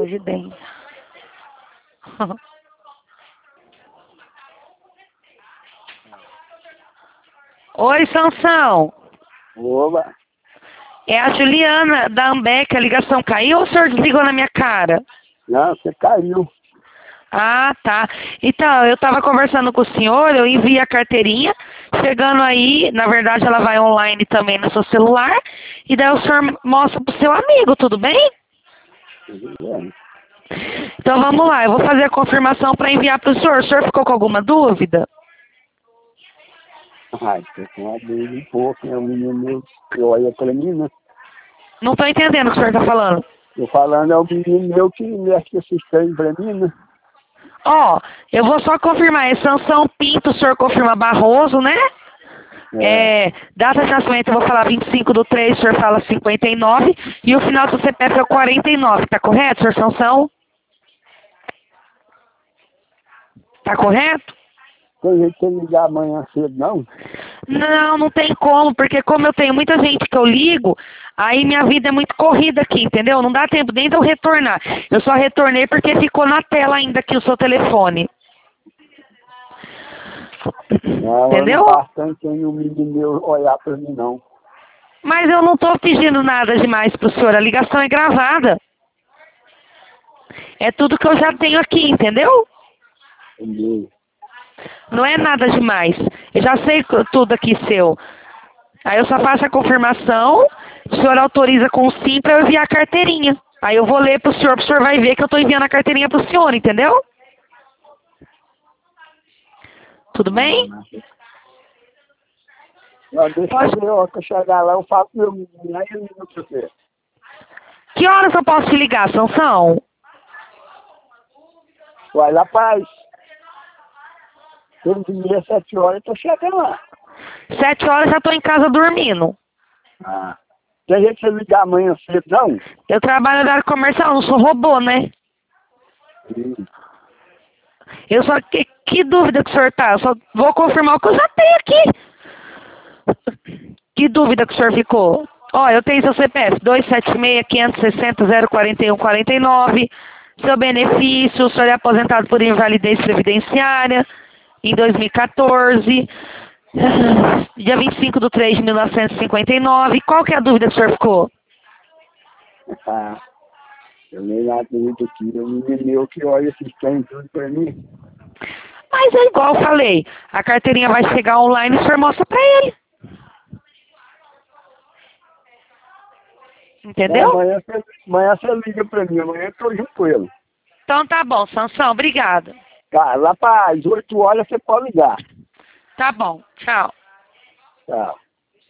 hoje bem. Oi, Sansão. Oba. É a Juliana da Ambeck. A ligação caiu ou o senhor desligou na minha cara? Não, você caiu. Ah, tá. Então, eu estava conversando com o senhor, eu enviei a carteirinha, chegando aí, na verdade ela vai online também no seu celular, e daí o senhor mostra pro seu amigo, tudo bem? Então vamos lá, eu vou fazer a confirmação para enviar para o senhor. O senhor ficou com alguma dúvida? Ai, tô com uma dúvida um pouco, né? O menino meu que olha pra mim, né? Não estou entendendo o que o senhor está falando. Tô falando, é o menino meu que mexe esses trem pra mim, né? Ó, eu vou só confirmar, é Sansão Pinto, o senhor confirma Barroso, né? Data de nascimento, eu vou falar 25/3, o senhor fala 59, e o final do CPF é o 49, tá correto, senhor Sansão? Tá correto? Tem jeito de você ligar amanhã cedo, não? Não, não tem como, porque como eu tenho muita gente que eu ligo, aí minha vida é muito corrida aqui, entendeu? Não dá tempo nem de eu retornar. Eu só retornei porque ficou na tela ainda aqui o seu telefone. Não, eu Entendeu? não bastante aí o menino meu olhar pra mim, não. Mas eu não estou pedindo nada demais pro senhor, a ligação é gravada. É tudo que eu já tenho aqui, entendeu? Entendi. Não é nada demais. Eu já sei tudo aqui seu. Aí eu só faço a confirmação, o senhor autoriza com o sim para eu enviar a carteirinha. Aí eu vou ler pro senhor vai ver que eu estou enviando a carteirinha pro senhor, entendeu? Tudo bem? Não, deixa eu ver, ó, que eu chegar lá, eu falo pro meu menino, aí eu ligo pra você. Que horas eu posso te ligar, Sansão? Vai lá, paz. Todo dia, 7 horas, eu tô chegando lá. 7 horas já estou em casa dormindo. Ah. Tem jeito de você ligar amanhã cedo, não? Eu trabalho na área comercial, não sou robô, né? Sim. Eu só... Que dúvida que o senhor tá? Eu só vou confirmar o que eu já tenho aqui. Que dúvida que o senhor ficou? Ó, eu tenho seu CPF, 276-560-041-49. Seu benefício, o senhor é aposentado por invalidez previdenciária em 2014. Dia 25/3 de 1959. Qual que é a dúvida que o senhor ficou? Ah, eu nem lá dentro aqui, o menino meu que olha esses trem tudo pra mim. Mas é igual eu falei, a carteirinha vai chegar online e o senhor mostra pra ele. Entendeu? Amanhã você liga pra mim, amanhã eu tô junto com ele. Então tá bom, Sansão, obrigada. Tá, lá para as 8 horas você pode ligar. Tá bom, tchau. Tchau.